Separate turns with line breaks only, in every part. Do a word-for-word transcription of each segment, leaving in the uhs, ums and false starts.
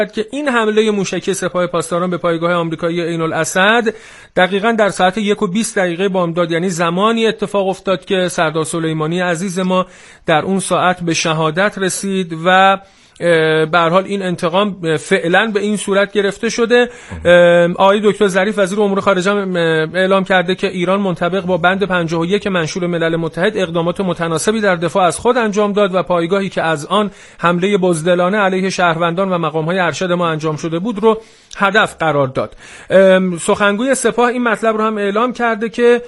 که این حمله موشکی سپاه پاسداران به پایگاه آمریکایی عین الاسد دقیقاً در ساعت یک و بیست دقیقه بامداد، یعنی زمانی اتفاق افتاد که سردار سلیمانی عزیز ما در اون ساعت به شهادت رسید و به هر حال این انتقام فعلا به این صورت گرفته شده. آقای دکتر ظریف وزیر امور خارجه اعلام کرده که ایران منطبق با بند پنجاه و یک منشور ملل متحد اقدامات متناسبی در دفاع از خود انجام داد و پایگاهی که از آن حمله بزدلانه علیه شهروندان و مقام‌های ارشد ما انجام شده بود رو هدف قرار داد. سخنگوی سپاه این مطلب رو هم اعلام کرده که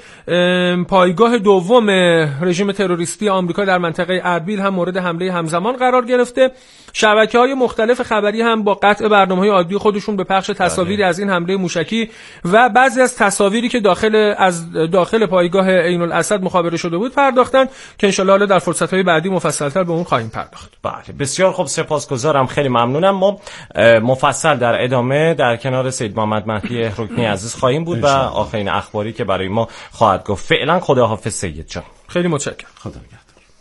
پایگاه دوم رژیم تروریستی آمریکا در منطقه اربیل هم مورد حمله همزمان قرار گرفته. شبکه‌های مختلف خبری هم با قطع برنامه‌های عادی خودشون به پخش تصاویری از این حمله موشکی و بعضی از تصاویری که داخل از داخل پایگاه عین الاسد مخابره شده بود پرداختن که ان شاءالله در فرصت‌های بعدی مفصل‌تر به اون خواهیم پرداخت.
بله، بسیار خوب، سپاسگزارم، خیلی ممنونم. ما مفصل در ادامه در کنار سید محمد مهدی رکنی عزیز خواهیم بود و آخرین اخباری که برای ما خواهد گفت. فعلا خداحافظ سید جان.
خیلی متشکرم.
خدا نگهدار.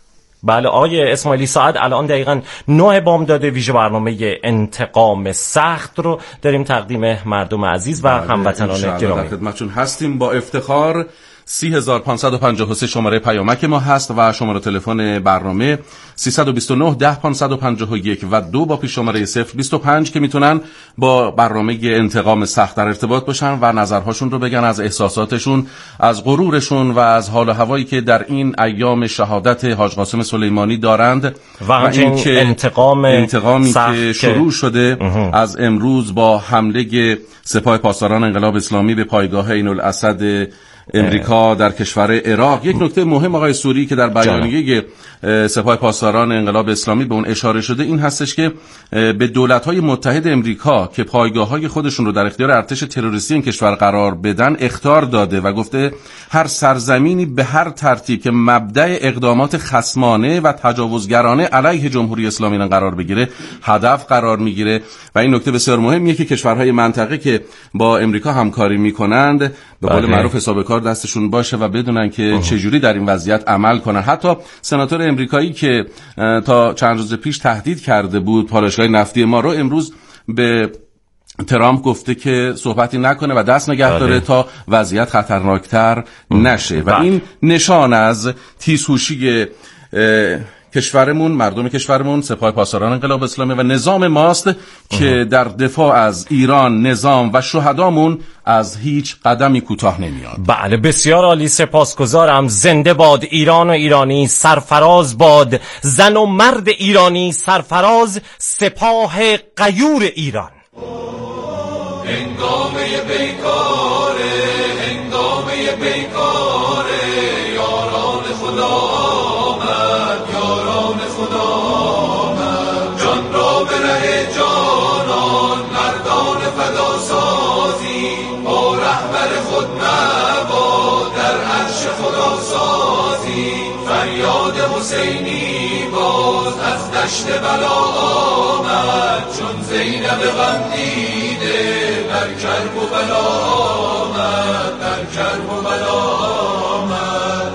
بله آقای اسماعیلی، ساعت الان دقیقاً نه بامداد، ویژه برنامه انتقام سخت رو داریم تقدیم مردم عزیز و هموطنان گرامی
خدمتتون هستیم. با افتخار سی هزار و پانصد و پنجاه و سه شماره پیامک ما هست و شماره تلفن برنامه سیصد و بیست و نه ده پانصد و پنجاه و یک و دو با پیش شماره صفر بیست و پنج که میتونن با برنامه انتقام سخت در ارتباط باشن و نظرهاشون رو بگن، از احساساتشون، از غرورشون و از حال و هوایی که در این ایام شهادت حاج قاسم سلیمانی دارند
و, و این که انتقام
انتقامی که شروع شده اه. از امروز با حمله سپاه پاسداران انقلاب اسلامی به پایگاه عین الاسد امریکا در کشور عراق. یک نکته مهم آقای سوری که در بیانیه سپاه پاسداران انقلاب اسلامی به اون اشاره شده این هستش که به دولت‌های متحد امریکا که پایگاه‌های خودشون رو در اختیار ارتش تروریستی این کشور قرار بدن اخطار داده و گفته هر سرزمینی به هر ترتیب که مبدأ اقدامات خصمانه و تجاوزگرانه علیه جمهوری اسلامی قرار بگیره هدف قرار میگیره. و این نکته بسیار مهمیه که کشورهای منطقه که با امریکا همکاری میکنند به قول معروف حساب کار دستشون باشه و بدونن که چجوری در این وضعیت عمل کنن. حتی سناتور امریکایی که تا چند روز پیش تهدید کرده بود پالایشگاه نفتی ما رو، امروز به ترامپ گفته که صحبتی نکنه و دست نگه داره تا وضعیت خطرناکتر نشه و این نشان از تیزهوشی کشورمون، مردم کشورمون، سپاه پاسداران انقلاب اسلامی و نظام ماست که در دفاع از ایران، نظام و شهدامون از هیچ قدمی کوتاه نمیاد.
بله بسیار عالی، سپاسگزارم. زنده باد ایران و ایرانی، سرفراز باد زن و مرد ایرانی، سرفراز سپاه غیور ایران.
هنگامه بیکاره، هنگامه بیکاره، یاران خدا آمد، یاران خدا آمد، جان را به ره جانان، مردان فدا سازی، با رهبر خود مباد در عرش خدا سازی، فریاد حسینی باز از دشت بلا آمد، چون زینب غمدیده بر کرب و بلا آمد، بر کرب و بلا آمد.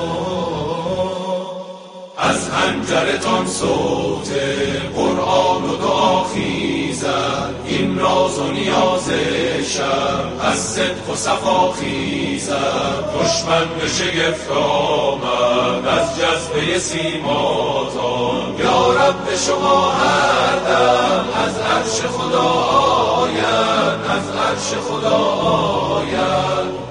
از حنجرتان صوت قرآن و دعا خیزد، این راز و نیاز شب از صدق و صفا خیزد، دشمن به شگفت آمد از جذبه سیماتان، یا رب شما هر دم از عرش خدا آید، از عرش خدا آید.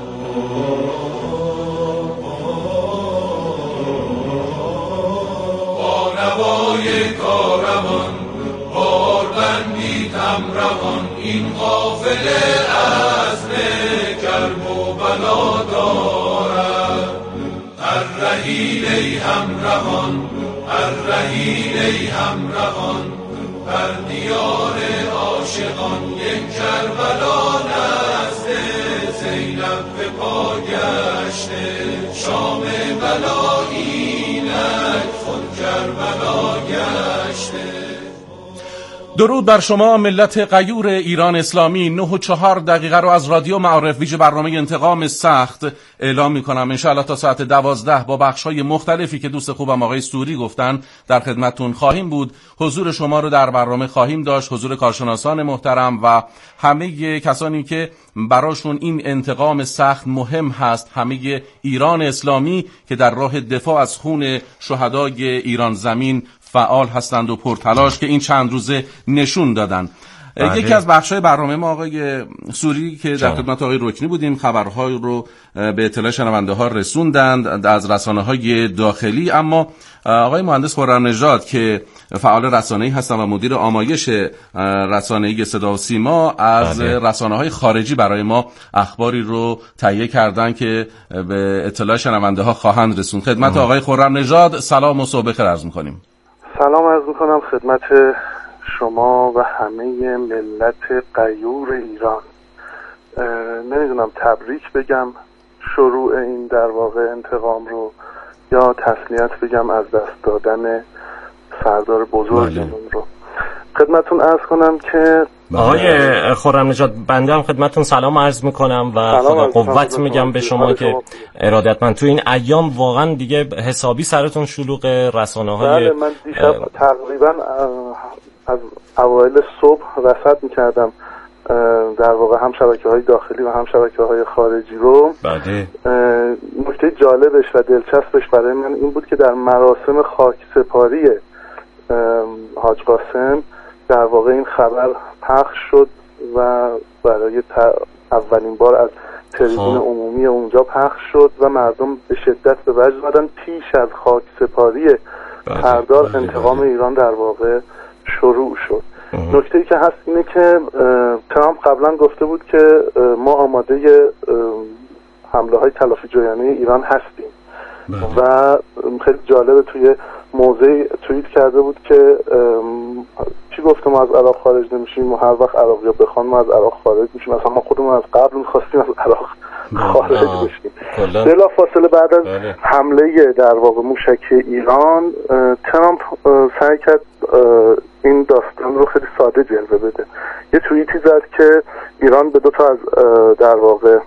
با نوای کاروان، باربندی تم روان، این قافله عزم کرب و بلا دارد. الرحیل ای همراهان، الرحیل ای همراهان، بر دیار عاشقان یک کربلا نزد زینب به پا گشته، شام بلا اینک خود کربلا گشته.
درود بر شما ملت غیور ایران اسلامی. نه و چهار دقیقه رو از رادیو معارف ویژه برنامه انتقام سخت اعلام میکنم. انشاءالله تا ساعت دوازده با بخش‌های مختلفی که دوست خوبم آقای سوری گفتن در خدمتتون خواهیم بود. حضور شما رو در برنامه خواهیم داشت، حضور کارشناسان محترم و همه کسانی که براشون این انتقام سخت مهم هست، همه ایران اسلامی که در راه دفاع از خون شهدای ایران زمین فعال هستند و پرتلاش که این چند روزه نشون دادن. بله. یکی از بخش‌های برنامه ما آقای سوری که در خدمت آقای رکنی بودیم، خبرهای رو به اطلاع شنونده‌ها رسوندند از رسانه‌های داخلی، اما آقای مهندس خرم‌نژاد که فعال رسانه‌ای هستن و مدیر آمایش رسانه‌ای صدا و سیما از بله. رسانه‌های خارجی برای ما اخباری رو تهیه کردن که به اطلاع شنونده‌ها خواهند رسوند. خدمت آقای خرم‌نژاد سلام و صبح بخیر عرض می‌کنیم.
سلام عرض می‌کنم خدمت شما و همه ملت غیور ایران. نمیدونم تبریک بگم شروع این در واقع انتقام رو یا تسلیت بگم از دست دادن سردار بزرگمون رو. خدمتون عرض کنم که
آقای خرم‌نژاد بنده هم خدمتون سلام عرض میکنم و خدا قوت میگم به شما که ارادتمند. تو این ایام واقعا دیگه حسابی سرتون شلوغ رسانه‌های.
بله من دیشب تقریبا از اوایل صبح رصد میکردم در واقع هم شبکه‌های داخلی و هم شبکه‌های خارجی رو.
بله.
نکته جالبش و دلچسبش برای من این بود که در مراسم خاکسپاری حاج قاسم در واقع این خبر پخش شد و برای اولین بار از تلویزیون عمومی اونجا پخش شد و مردم به شدت به وجد اومدن. پیش از خاکسپاری سردار انتقام ایران در واقع شروع شد. نکته‌ای که هست اینه که ترامپ قبلا گفته بود که ما آماده حمله های تلافی جویانه ایران هستیم و خیلی جالبه توی موضع توییت کرده بود که چی گفته ما از عراق خارج نمیشیم و هر وقت عراقی‌ها بخوان ما از عراق خارج میشیم. اصلا ما خودمون از قبل می‌خواستیم از عراق خارج بشیم. بلا فاصله بعد از حمله در واقع موشکی ایران ترامپ سعی کرد این داستان رو خیلی ساده جلوه بده. یه توییتی زد که ایران به دو تا از در واقع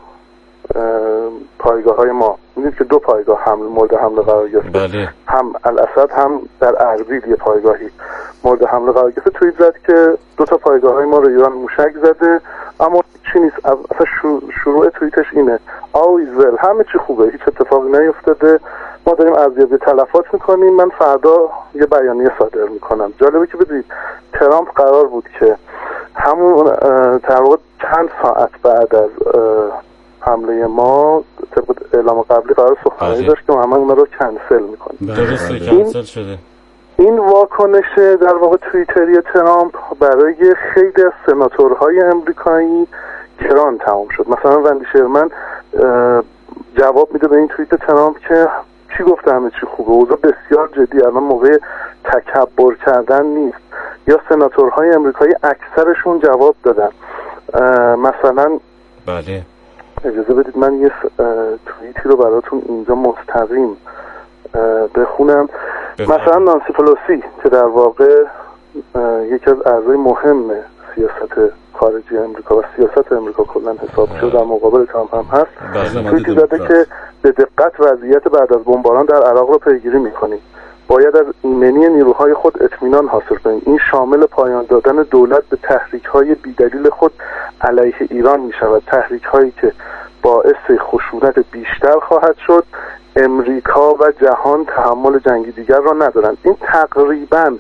پایگاه های ما، میدید که دو پایگاه حمل مورد حمله قرار گرفت. بله. هم الاسد هم در اربیل یه پایگاهی مورد حمله قرار گرفت. توییت زد که دو تا پایگاه های ما رو ایران موشک زده، اما چی نیست. اصلا شروع توییتش اینه all is well، همه چی خوبه، هیچ اتفاقی نیفتاده، ما داریم ارزیابی تلفات میکنیم، من فردا یه بیانیه صادر میکنم. جالبه که بدید ترامپ قرار بود که همون تقریبا چند ساعت بعد از حمله ما طبق اعلام قبلی قرار سخنرانی داشت که همه اونا رو کنسل میکنیم.
درسته کنسل شده.
این واکنش در واقع توییتری ترامپ برای خیلی از سناتورهای امریکایی گران تمام شد. مثلا وندی شرمن جواب میده به این توییت ترامپ که چی گفته همه چی خوبه، اوضاع بسیار جدی، الان موقع تکبر کردن نیست. یا سناتورهای امریکایی اکثرشون جواب دادن. مثلا
بله
اجازه بدید من یه توییتی رو براتون اینجا مستقیم بخونم. بفرد. مثلا نانسی پلوسی که در واقع یکی از اعضای مهم سیاست خارجی امریکا و سیاست امریکا کلا حساب شده در مقابل ترامپ هم هست، توییتی زده که به دقت وضعیت بعد از بمباران در عراق رو پیگیری میکنیم. باید از ایمنی نیروهای خود اطمینان حاصل کنیم. این شامل پایان دادن دولت به تحریک‌های بی‌دلیل خود علیه ایران می‌شود، تحریک‌هایی که باعث خشونت بیشتر خواهد شد. امریکا و جهان تحمل جنگی دیگر را ندارند. این تقریباً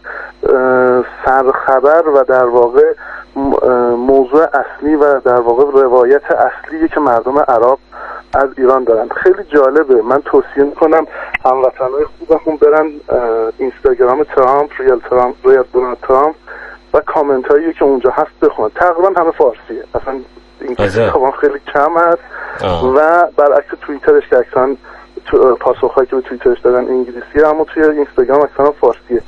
سرخبر و در واقع موضوع اصلی و در واقع روایت اصلی که مردم عراق از ایران دارند. خیلی جالبه. من توصیه میکنم هموطنهای خوبمون برن اینستاگرام ترامپ، ریال ترامپ، ریال دونالد ترامپ و کامنت هایی که اونجا هست بخونن. تقریبا همه فارسیه، اصلا انگلیسی خب خیلی کم هست. آه. و برعکس توییترش که اکثرا پاسخ هایی که به توییترش دادن انگلیسیه، اما توی اینستاگرام اکثرا فارسیه.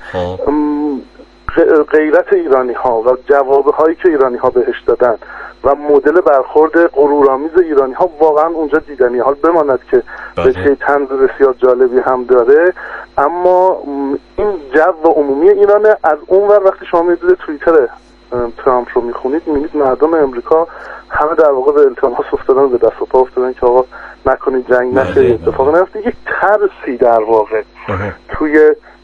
غیرت ایرانی ها و جواب هایی که ایرانی ها بهش دادن و مدل برخورد غرورآمیز ایرانی ها واقعا اونجا دیدنی. حال بماند که بچه طنز بسیار جالبی هم داره، اما این جو عمومی ایرانه. از اون ور وقتی شما میدید توییتر ترامپ رو میخونید میبینید مردم امریکا همه در واقع به التماس افتادن، به دست و پا افتادن که آقا نکنید جنگ نشه، اتفاق نیفته. یک ترسی در واقع توی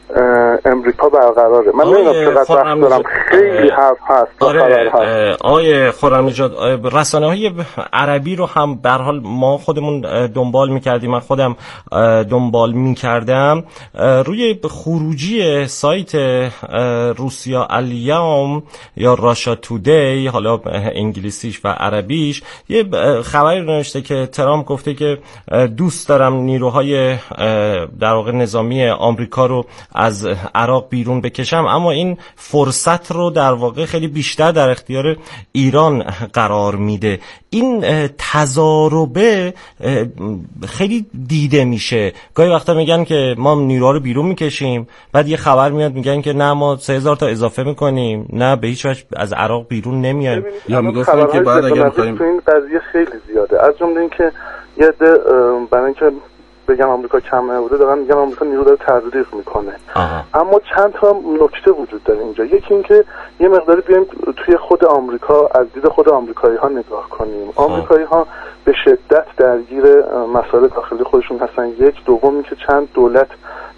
امریکا برقراره. من نمیدونم چقدر وقت دارم، خیلی حرف هست.
آره آیه خرم‌نژاد، رسانه‌های عربی رو هم به هر حال ما خودمون دنبال می‌کردیم، من خودم دنبال می‌کردم. روی خروجی سایت روسیا الیوم یا راشا تودی، حالا انگلیسیش و عربیش، یه خبری نوشته که ترامپ گفته که دوست دارم نیروهای در واقع نظامی آمریکا رو از عراق بیرون بکشم، اما این فرصت رو در واقع خیلی بیشتر در اختیار ایران قرار میده. این تضاربه خیلی دیده میشه. گاهی وقتا میگن که ما نیروها رو بیرون میکشیم، بعد یه خبر میاد میگن که نه ما سه هزار تا اضافه میکنیم، نه به هیچ وجه از عراق بیرون نمیایم.
یا میگفتن که بعد اگر میخوایم این قضیه خیلی زیاده، از جمله اینکه یه عده برای اینکه بگن آمریکا کم نبوده دارن میگن آمریکا نیرو داره تزریق میکنه. آه. اما چند تا نکته وجود داره اینجا. یکی اینکه یه مقداری بیایم توی خود آمریکا از دید خود آمریکایی ها نگاه کنیم. آمریکایی ها به شدت درگیر مسائل داخلی خودشون هستن. یک، دوم اینکه چند دولت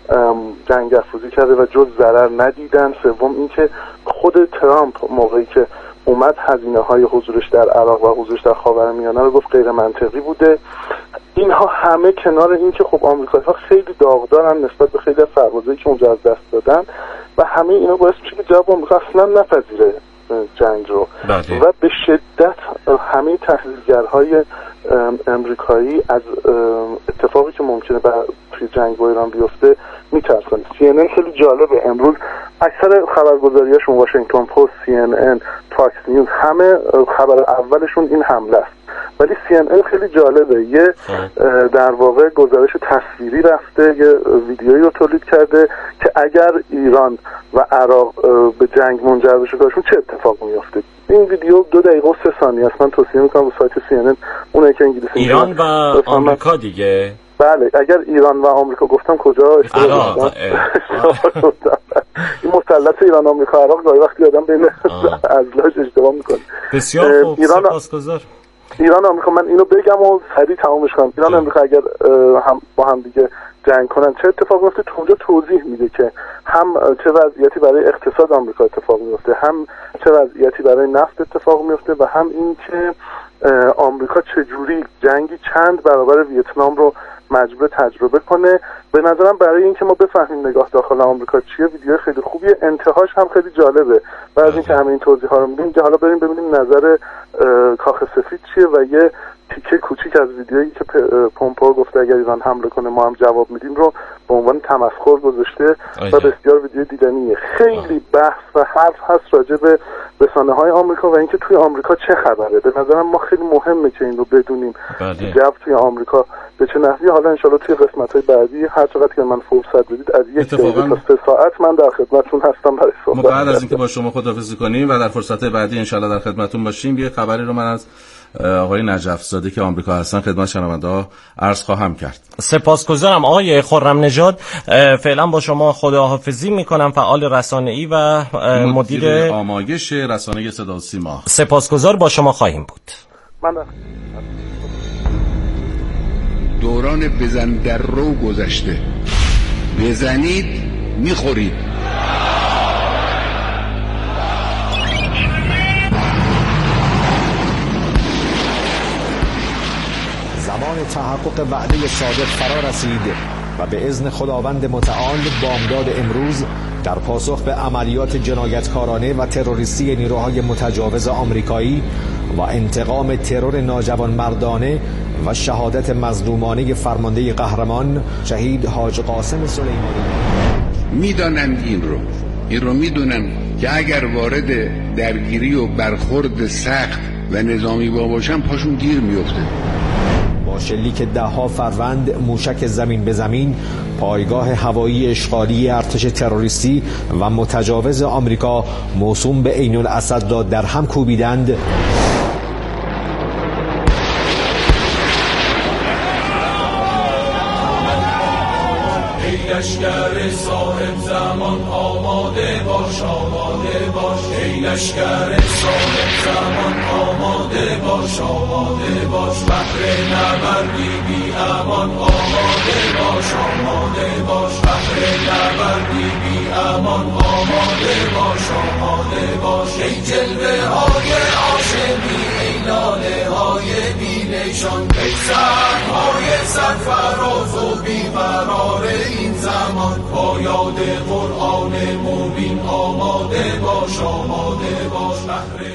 جنگ افروزی کرده و جز ضرر ندیدن. سوم اینکه خود ترامپ موقعی که اومد هزینه های حضورش در عراق و حضورش در خاورمیانه رو گفت غیر منطقی بوده. اینها همه کنار این که خب آمریکایی‌ها خیلی داغدارن نسبت به خیلی از سربازایی که اونجا از دست دادن و همه اینا باعث میشه که جواب آمریکا اصلا نپذیره جنگ رو. بله. و به شدت همه تحلیلگرهای امریکایی از اتفاقی که ممکنه توی جنگ با ایران بیفته میترسن. سی ان ان خیلی جالبه، امروز اکثر خبرگزاریاشون واشنگتن پست، سی ان ان، فاکس نیوز، همه خبر اولشون این حمله است. ولی سی ان ان خیلی جالبه، یه در واقع گزارش تصویری رفته، یه ویدیویی رو تولید کرده که اگر ایران و عراق به جنگ منجر بشه کارشون چه اتفاق میفته. این ویدیو دو دقیقه و سه ثانیه است. من توصیه میکنم به سایت سی ان ان، اونایی که انگلیسی
ایران و آمریکا دیگه.
بله، اگر ایران و آمریکا گفتم کجا اشتباه گفتم. این مثلث ایران آمریکا عراق گاهی وقتی آدم بین ازلاش اشتباه میکنه.
بسیار خوب، سپاسگزار.
ایران آمریکا، من اینو بگم و سریع تمامش کنم. ایران آمریکا اگر هم با هم دیگه جنگ کنن چه اتفاق میفته؟ تو اونجا توضیح میده که هم چه وضعیتی برای اقتصاد آمریکا اتفاق میفته، هم چه وضعیتی برای نفت اتفاق میفته و هم این که آمریکا چجوری جنگی چند برابر ویتنام رو مجبور تجربه کنه. به نظرم برای اینکه ما بفهمیم نگاه داخل آمریکا چیه، ویدیو خیلی خوبیه، انتهاش هم خیلی جالبه. بعد از اینکه همه این توضیح ها رو میدیم حالا بریم ببینیم نظر کاخ سفید چیه و یه تیکه کوچیک از ویدیویی که پومپئو گفته اگر ایران حمله کنه ما هم جواب میدیم رو به عنوان تمسخر گذاشته و بسیار ویدیو دیدنیه. خیلی بحث و حرف هست راجع به رسانه‌های آمریکا و اینکه توی آمریکا چه خبره. به نظرم ما خیلی مهمه که این رو بدونیم جو توی آمریکا به چه نحوی. حالا انشالله توی قسمت‌های بعدی هر چقدر که من فرصت بدید از یک دقیقه تا سه ساعت من در خدمتتون هستم برای صحبت.
بعد از اینکه با شما خداحافظی کنیم و در فرصت بعدی انشالله در خدمتتون باشیم، یه خبری رو من از آقای نجف زاده که آمریکا هستن خدمت شنونده‌ها عرض خواهم کرد.
سپاسگزارم آقای خرم‌نژاد. فعلا با شما خداحافظی میکنم، فعال رسانه‌ای و مدیر
آمایش رسانه صدا و سیما.
سپاسگزار، با شما خواهیم بود.
من
دوران بزن در رو گذشته. بزنید میخورید.
زمان تحقق وعده صادق فرا رسید و به اذن خداوند متعال بامداد امروز در پاسخ به عملیات جنایتکارانه و تروریستی نیروهای متجاوز آمریکایی و انتقام ترور ناجوانمردانه و شهادت مظلومانه فرمانده قهرمان شهید حاج قاسم سلیمانی
میدانند این رو این رو میدونن که اگر وارد درگیری و برخورد سخت و نظامی با باشن پاشون گیر میفته.
با شلیک ده ها فروند موشک زمین به زمین پایگاه هوایی اشغالی ارتش تروریستی و متجاوز آمریکا موسوم به عین الاسد را در هم کوبیدند.
لشکر صاحب زمان آماده باش آماده باش ای لشکر صاحب زمان آماده باش آماده باش بحر نبردی بی امان آماده باش آماده باش بحر نبردی بی امان آماده باش آماده باش ای جلوه های عاشقی ای لاله های بی نشان ای سرهای سرفراز و بیقرار این زمان با یاد قرآن مبین آماده باش آماده باش بحر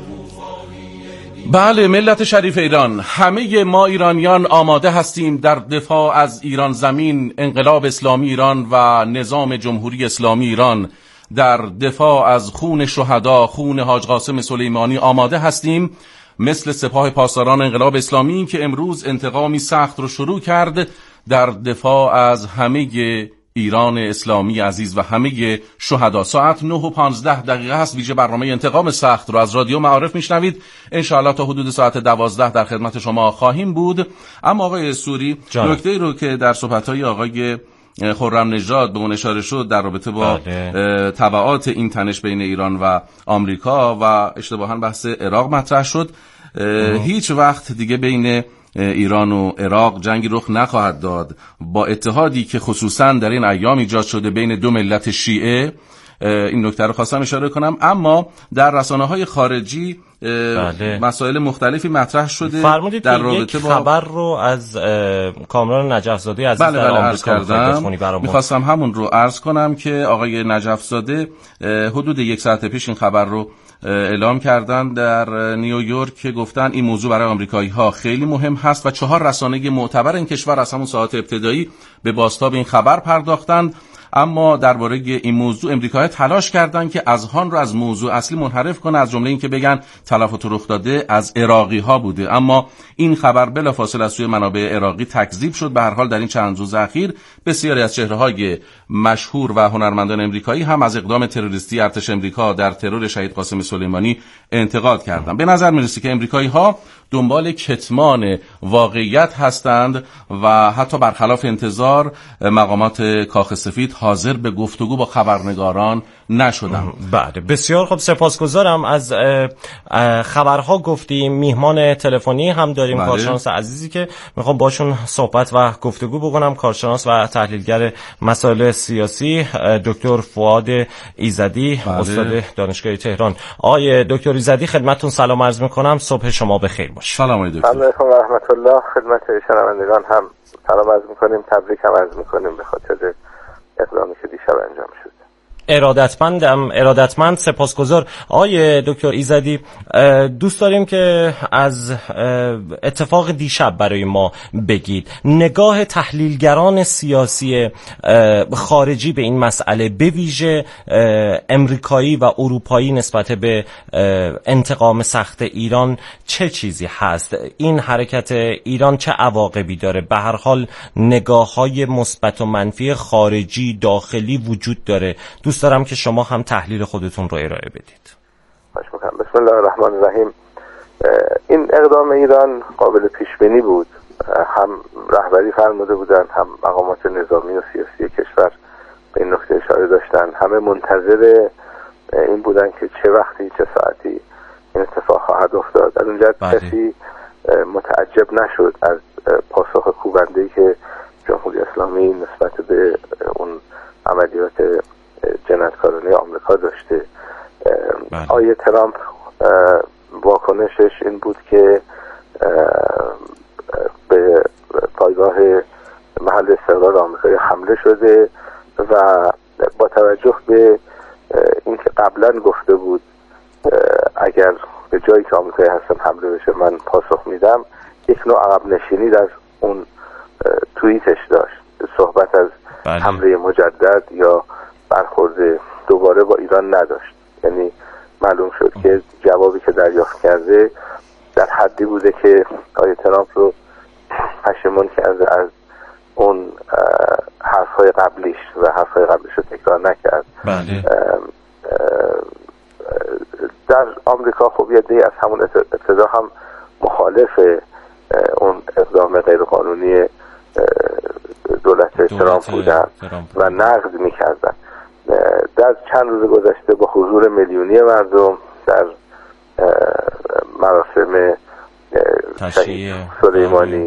شکوفایی.
بله ملت شریف ایران، همه ما ایرانیان آماده هستیم در دفاع از ایران زمین، انقلاب اسلامی ایران و نظام جمهوری اسلامی ایران. در دفاع از خون شهدا، خون حاج قاسم سلیمانی آماده هستیم، مثل سپاه پاسداران انقلاب اسلامی که امروز انتقامی سخت رو شروع کرد در دفاع از همه ایران اسلامی عزیز و همه شهدا. ساعت نه و پانزده دقیقه هست. ویژه برنامه انتقام سخت رو از رادیو معارف میشنوید. انشاءالله تا حدود ساعت دوازده در خدمت شما خواهیم بود. اما آقای سوری، نکته رو که در صحبت‌های آقای خرم نژاد به اون اشاره شد در رابطه با تبعات این تنش بین ایران و آمریکا و اشتباهاً بحث عراق مطرح شد، هیچ وقت دیگه بین ایران و عراق جنگی رخ نخواهد داد. با اتحادی که خصوصاً در این ایام ایجاد شده بین دو ملت شیعه، این نکته رو خواستم اشاره کنم. اما در رسانه‌های خارجی بله. مسائل مختلفی مطرح شده در رابطه با
خبر رو از کامران نجف‌زاده عزیز
بله
در
بله
آمریکا
کردم. میخواستم همون رو عرض کنم که آقای نجف‌زاده حدود یک ساعت پیش این خبر رو اعلام کردن در نیویورک که گفتن این موضوع برای آمریکایی‌ها خیلی مهم هست و چهار رسانه معتبر این کشور از همون ساعات ابتدایی به بازتاب این خبر پرداختند. اما درباره این موضوع امریکایی‌ها تلاش کردند که اذهان رو از موضوع اصلی منحرف کنه، از جمله این که بگن تلفات رخ داده از عراقی‌ها بوده. اما این خبر بلافاصله از سوی منابع عراقی تکذیب شد. به هر حال در این چند روز اخیر بسیاری از چهره‌های مشهور و هنرمندان امریکایی هم از اقدام تروریستی ارتش امریکا در ترور شهید قاسم سلیمانی انتقاد کردند. به نظر می‌رسه که امریکایی‌ها دنبال کتمان واقعیت هستند و حتی برخلاف انتظار مقامات کاخ سفید حاضر به گفتگو با خبرنگاران نشدند.
بله بسیار خوب، سپاسگزارم. از خبرها گفتیم، میهمان تلفنی هم داریم، بله. کارشناس عزیزی که میخوام باشون صحبت و گفتگو بکنم، کارشناس و تحلیلگر مسائل سیاسی دکتر فؤاد ایزدی، بله. استاد دانشگاه تهران. آقای دکتر ایزدی خدمتتون سلام عرض میکنم، صبح شما بخیر باشه.
سلام آقای دکتر.
سلام علیکم و رحمت الله. خدمت شنوندگان هم سلام عرض میکنیم، تبریک هم عرض میکنیم به خاطر اقدامی که دیشب انجام شد.
ارادتمندم، ارادتمند، سپاسگزار. آقای دکتر ایزدی، دوست داریم که از اتفاق دیشب برای ما بگید. نگاه تحلیلگران سیاسی خارجی به این مسئله، به ویژه امریکایی و اروپایی، نسبت به انتقام سخت ایران چه چیزی هست؟ این حرکت ایران چه عواقبی داره؟ به هر حال نگاه‌های مثبت و منفی خارجی داخلی وجود داره. دوست دارم که شما هم تحلیل خودتون رو ارائه بدید.
بسم الله الرحمن الرحیم. این اقدام ایران قابل پیش بینی بود، هم رهبری فرموده بودند، هم مقامات نظامی و سیاسی کشور به این نکته اشاره داشتن. همه منتظر این بودن که چه وقتی چه ساعتی این اتفاق خواهد افتاد. از اونجا کسی متعجب نشد از پاسخ کوبنده‌ای که جمهوری اسلامی نسبت به اون عملیات جنایتکارانه آمریکا داشته. بله. آیه ترامپ واکنشش این بود که به پایگاه محل استقرار آمریکایی حمله شده و با توجه به اینکه قبلا گفته بود اگر به جایی که آمریکایی هستم حمله بشه من پاسخ میدم، یک نوع عقب نشینی در اون توییتش داشت. صحبت از بله. حمله مجدد یا برخورد دوباره با ایران نداشت. یعنی معلوم شد که جوابی که دریافت کرده در حدی بوده که آقای ترامپ رو پشیمون کرده از اون حرفهای قبلیش و حرفهای قبلیش رو تکرار نکرد.
بله.
در آمریکا خب یه دی از همون ابتدا هم مخالف اون اقدام غیرقانونی دولت ترامپ بودن و نقد میکردن. در چند روز گذشته با حضور میلیونی مردم در مراسم شهید سلیمانی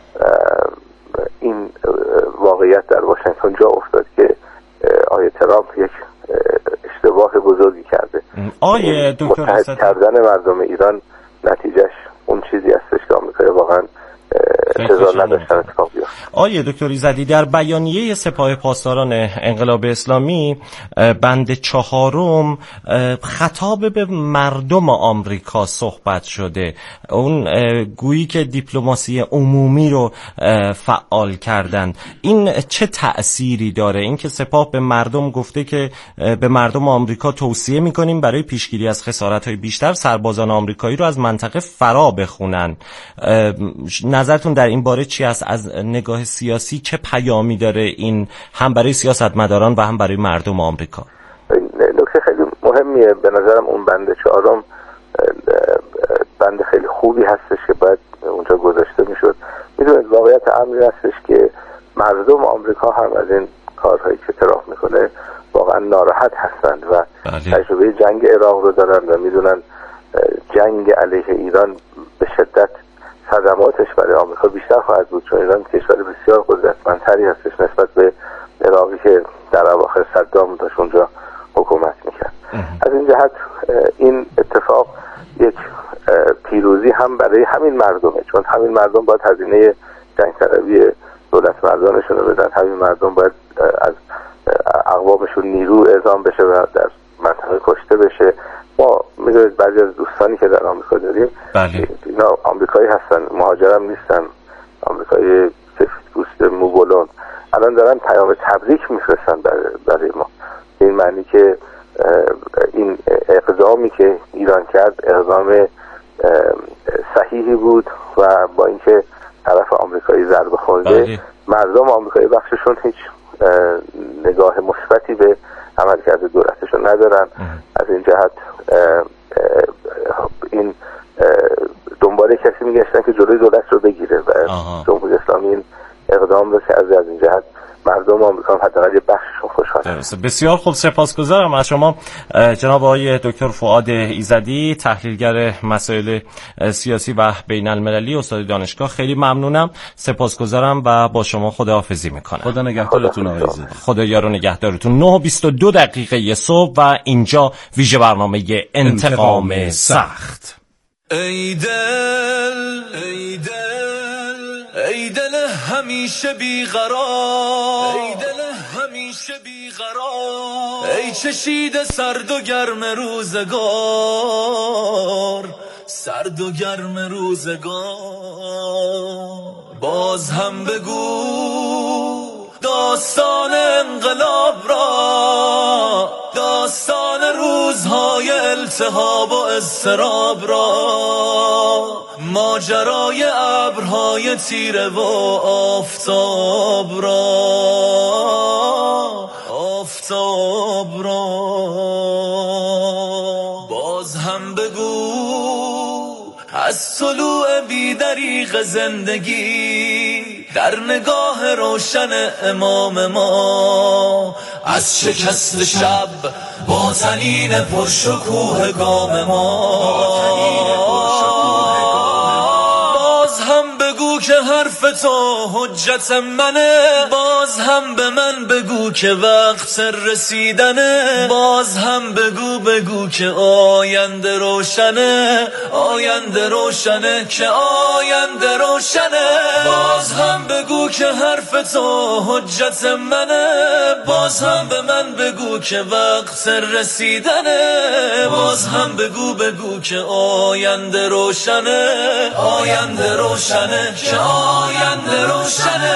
این واقعیت در واشنگتن جا افتاد که آیه ترامپ یک اشتباه بزرگی کرده.
آیه دکتر
متحد کردن مردم ایران نتیجهش اون چیزی هستش که آمریکا واقعا انتظار نداشتن اتفاق بیفته.
آیه دکتر ایزدی، در بیانیه سپاه پاسداران انقلاب اسلامی بند چهارم خطاب به مردم آمریکا صحبت شده. اون گویی که دیپلماسی عمومی رو فعال کردند. این چه تأثیری داره؟ این که سپاه به مردم گفته که به مردم آمریکا توصیه میکنیم برای پیشگیری از خسارت‌های بیشتر سربازان آمریکایی رو از منطقه فرا بخونن. نظرتون در این باره چی است؟ از نگاه سیاسی چه پیامی داره این، هم برای سیاستمداران و هم برای مردم آمریکا؟
نکته خیلی مهمیه. به نظرم اون بند چهارم بند خیلی خوبی هستش که باید اونجا گذاشته میشد. میدونید واقعیت امری هستش که مردم آمریکا هم از این کارهایی که ترامپ میکنه واقعا ناراحت هستند و تجربه جنگ عراق رو دارن و میدونن جنگ علیه ایران به شدت صدماتش برای آمریکا بیشتر خواهد بود، چون ایران کشور بسیار قدرتمندتری هستش نسبت به عراقی که در اواخر صدام داشت اونجا حکومت میکرد. از این جهت این اتفاق یک پیروزی هم برای همین مردمه، چون همین مردم باید هزینه جنگ طلبی دولت مردانشون رو بدن. همین مردم باید از اقوامشون نیرو اعزام بشه و در منطقه کشته بشه. ما میدونید بعضی از دوستانی که در آمریکا داریم
بله.
اینا آمریکایی هستن، مهاجرم نیستن، آمریکایی سفیدپوست موبولون، الان دارن پیام تبریک میفرستن برای ما. این معنی که این اقدامی که ایران کرد اقدام صحیحی بود و با اینکه طرف آمریکایی ضربه خورده
بله.
مردم آمریکایی بخششون هیچ نگاه مثبتی به عملکرد دولتشون ندارن. از این جهت این دنبال کسی میگشتن که جلوی دولت رو بگیره و جمهوری اسلامی این اقدام رو کرده. از این جهت مردم آمریکا هم حداقل یه بخششون خوشحال.
بسیار خوب، سپاسگزارم از شما جناب آقای دکتر فؤاد ایزدی، تحلیلگر مسائل سیاسی و بین المللی، استاد دانشگاه. خیلی ممنونم، سپاسگزارم و با شما خداحافظی میکنم.
خدا نگهدارتون آقای ایزدی.
خدا یار و نگهدارتون. نه و بیست و دو دقیقه صبح و اینجا ویژه برنامه انتقام سخت.
ای دل ای دل ای دل همیشه بیقرار، ای دل همیشه بیقرار، ای چشیده سرد و گرم روزگار، سرد و گرم روزگار. باز هم بگو داستان انقلاب را، داستان روزهای التهاب و اضطراب را، ماجرای ابرهای تیره و آفتاب را، آفتاب را. باز هم بگو از طلوع بی‌دریغ زندگی در نگاه روشن امام ما، از شکست شب با طنین پرشکوه گام ما. باز هم بگو که حرف تو حجت منه، باز هم به من بگو که وقت رسیدنه، باز هم بگو بگو که آینده روشنه، آینده روشنه، که آینده روشنه. باز هم بگو که حرف تو حجت منه، باز هم به من بگو که وقت رسیدنه، باز هم بگو بگو که آینده روشنه، آینده روشنه، که آینده روشنه.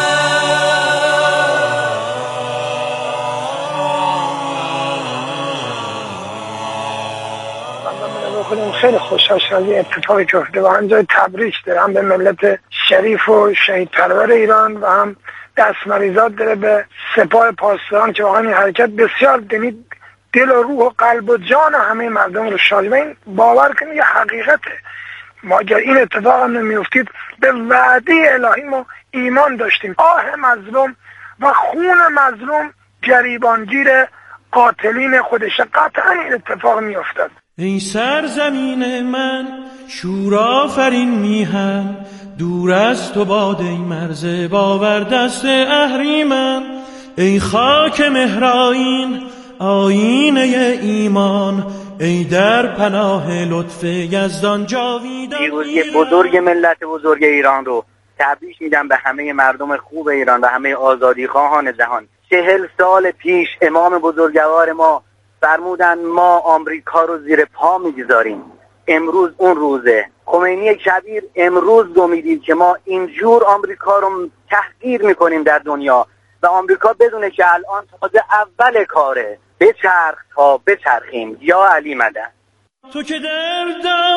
خودم خیلی خوشحال شدم از این اتفاقی که افتاده و همجای تبریک دارم به ملت شریف و شهید پرور ایران و هم دستمریزات داره به سپاه پاسداران که واقعا این حرکت بسیار دنی دل و روح و قلب و جان همه مردم رو شادی. و این باور کنید یه حقیقته. ما این اتفاق هم نمیافتید به وعده الهی ما ایمان داشتیم. آه مظلوم و خون مظلوم گریبانگیر قاتلین خودش، قطعا این اتفاق میافتد.
ای سرزمین من شور آفرین میهن، دور از تو باد ای مرز باور دست اهریمن. ای خاک مهرآیین آیینه ایمان، ای در پناه لطف یزدان جاویدان.
پیروزی بزرگ ملت بزرگ ایران رو تبریک میگم به همه مردم خوب ایران و همه آزادی خواهان جهان. چهل سال پیش امام بزرگوار ما فرمودن ما آمریکا رو زیر پا میگذاریم، امروز اون روزه. خمینی کبیر امروز دو میدید که ما اینجور آمریکا رو تحقیر میکنیم در دنیا و آمریکا بدونه که الان تازه اول کاره. بچرخ تا بچرخیم. یا علی مدد.
تو که در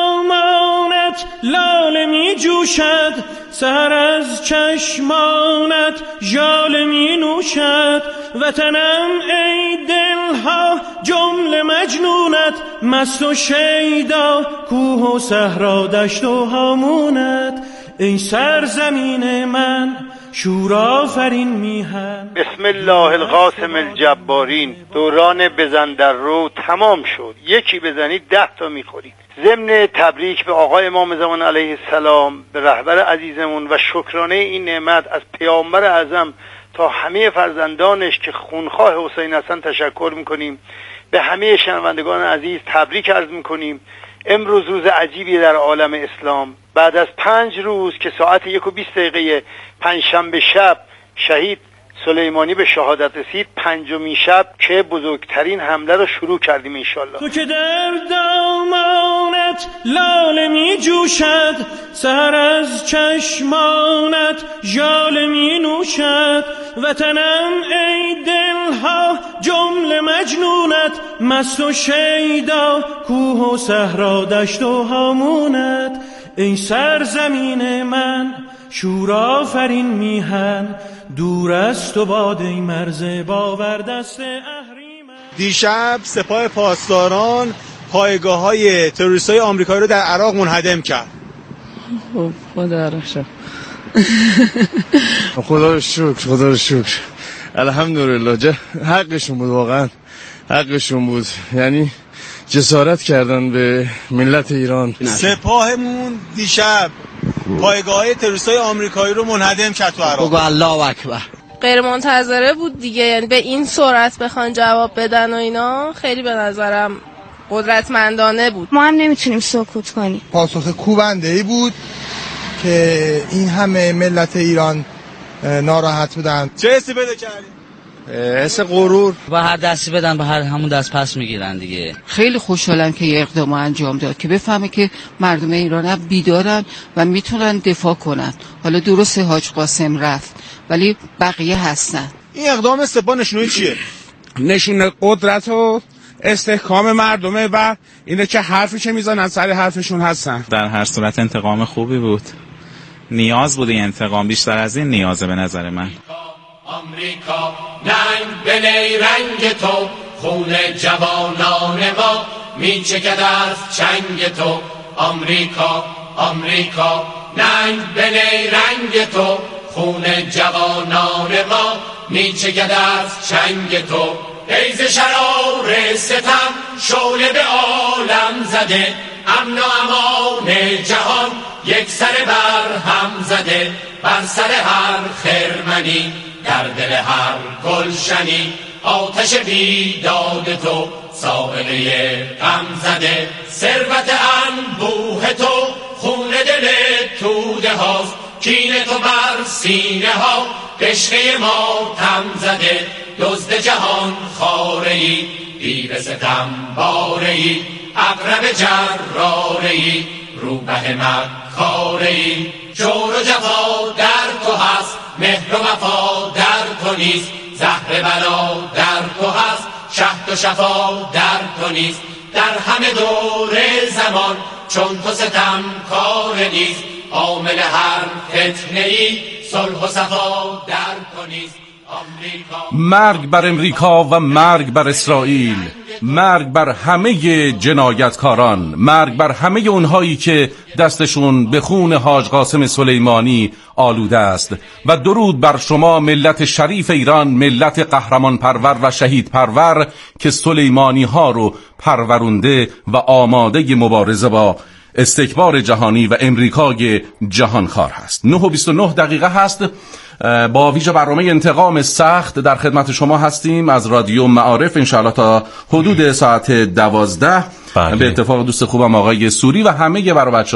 دامانت لاله می جوشد، سحر از چشمانت ژاله می نوشد. وطنم ای دلها جمله مجنونت، مست و شیدا کوه و صحرا دشت و هامونت. ای سرزمین من شور آفرین میهن.
بسم الله القاسم الجبارین. دوران بزن در رو تمام شد، یکی بزنید ده تا میخورید. ضمن تبریک به آقای امام زمان علیه السلام، به رهبر عزیزمون و شکرانه این نعمت از پیامبر اعظم تا همه فرزندانش که خونخواه حسین هستن تشکر میکنیم. به همه شنوندگان عزیز تبریک عرض میکنیم. امروز روز عجیبی در عالم اسلام. بعد از پنج روز که ساعت یک و بیست دقیقه پنجشنبه شب شهید سلیمانی به شهادت رسید، پنجمین شب که بزرگترین حمله رو شروع کردیم انشالله.
تو که در دامانت لاله می جوشد، سحر از چشمانت ژاله می نوشد. وطنم ای دلها جمله مجنونت، مست و شیدا کوه و صحرا دشت و هامونت. ای سرزمین من شور آفرین میهن، دور از تو باد ای مرز باور دست اهریمن.
دیشب سپاه پاسداران پایگاه های تروریست های آمریکایی رو در عراق منهدم کرد.
خدا رو شکر
خدا رو شکر خدا رو شکر الحمدلله. حقشون بود، واقعا حقشون بود. یعنی جسارت کردن به ملت ایران. سپاهمون دیشب پایگاه تروریستای آمریکایی رو منهدم کرد تو عراق.
بگو الله اکبر.
غیر منتظره بود دیگه، یعنی به این سرعت بخوان جواب بدن و اینا خیلی به نظرم قدرتمندانه بود.
ما هم نمیتونیم سکوت کنیم.
پاسخ کوبنده‌ای بود که این همه ملت ایران ناراحت بودن.
چه حسی پیدا کردیم؟
حس غرور.
و هر دستی بدن به هر همون دست پس میگیرن دیگه.
خیلی خوشحالم که یه اقدام انجام داد که بفهمه که مردم ایران هم بیدارن و میتونن دفاع کنن. حالا درسته حاج قاسم رفت ولی بقیه هستن.
این اقدام سپاه نشونه چیه؟
نشونه قدرت و استحکام مردمه و اینه که حرفی که میزنن سر حرفشون هستن.
در هر صورت انتقام خوبی بود. نیاز بود این انتقام، بیشتر از این نیازه به نظر من.
آمریکا ننگ به نیرنگ تو، خون جوانان ما میچکد از چنگ تو. آمریکا آمریکا ننگ به نیرنگ تو، خون جوانان ما میچکد از چنگ تو. ای ز شرار ستم شعله به عالم زده، امن و امان جهان یک سر بر هم زده. بر سر هر خرمنی در دل هر گلشنی، آتش بیداد تو سابقه غم زده. ثروت انبوه تو خون دل توده هاست، کین تو بر سینه ها عشقه ما تم زده. دزد جهان خاره‌ای، دیو ستم باره‌ای، عقرب جراره‌ای، روبه مکاره‌ای. جور و جفا در تو هست، مهر و وفا در تو نیست. زهر بلا در تو هست، شهد و شفا در تو نیست. در همه دور زمان چون تو ستم کار نیست. عامل هر فتنه‌ای صلح و صفا در تو نیست.
مرگ بر امریکا و مرگ بر اسرائیل، مرگ بر همه جنایتکاران، مرگ بر همه اونهایی که دستشون به خون حاج قاسم سلیمانی آلوده است. و درود بر شما ملت شریف ایران، ملت قهرمان پرور و شهید پرور که سلیمانی ها رو پرورونده و آماده مبارزه با استکبار جهانی و امریکای جهانخوار هست. نه و بیست و نه دقیقه هست. با ویژه برنامه انتقام سخت در خدمت شما هستیم از رادیو معارف، انشاءالله تا حدود ساعت دوازده. به اتفاق دوست خوبم آقای سوری و همه برای بچه